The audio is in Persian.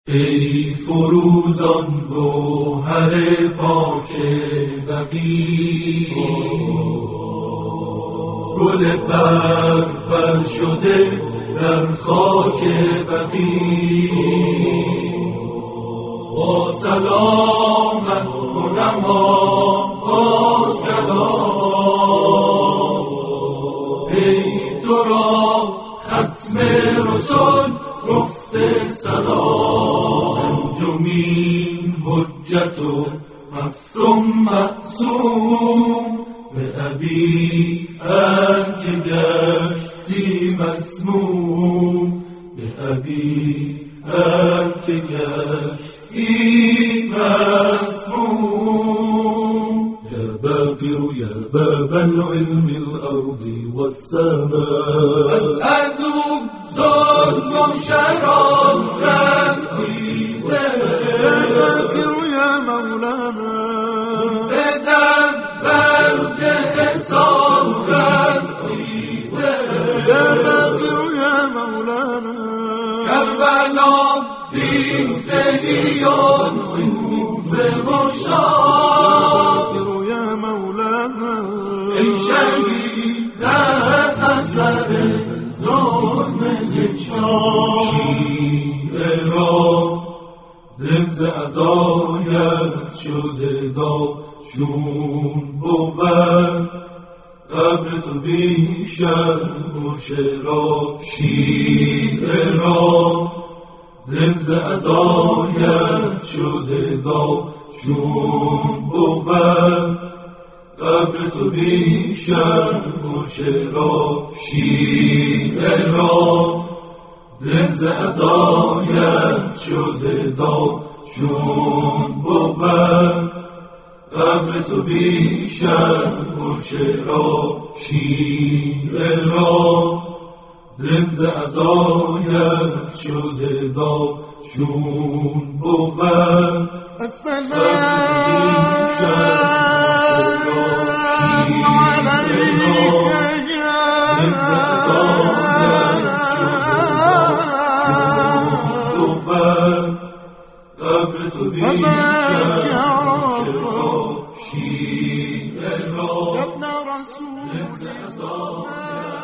ای فروزان گوهر پاک بقی، گل پر شده در خاک بقی. با سلامت کنم آغاز کلام، ای تو را ختم رسل گفته سلام. انجمین حجت و هفتم معصوم، به ابی که گشتی مسموم. به ابی که گشتی مسموم. یا باقر یا باب العلم الأرض والسماء، أسعد ظلم شرارا دیده. یا باقر یا مولانا، بدبر حسارا دیده. یا باقر یا مولانا، کربلا بین دهیان کوفه و شام. یا مولانا، ای شهید از اثر ظلم یک شام. شیعه را دل ز عزایت شده داشون بود، قبر تو بیشتر مشرا. شیعه را دل ز عزایت شده داشون بود، قبر تو بیشتر مشرا. شیعه را دل ز عزایت شده داشون بود، قبر تو بیشتر مشرا. شیعه را دل ز عزایت شده داشون بود، قبر تو بیشتر شیعه را ابن رسول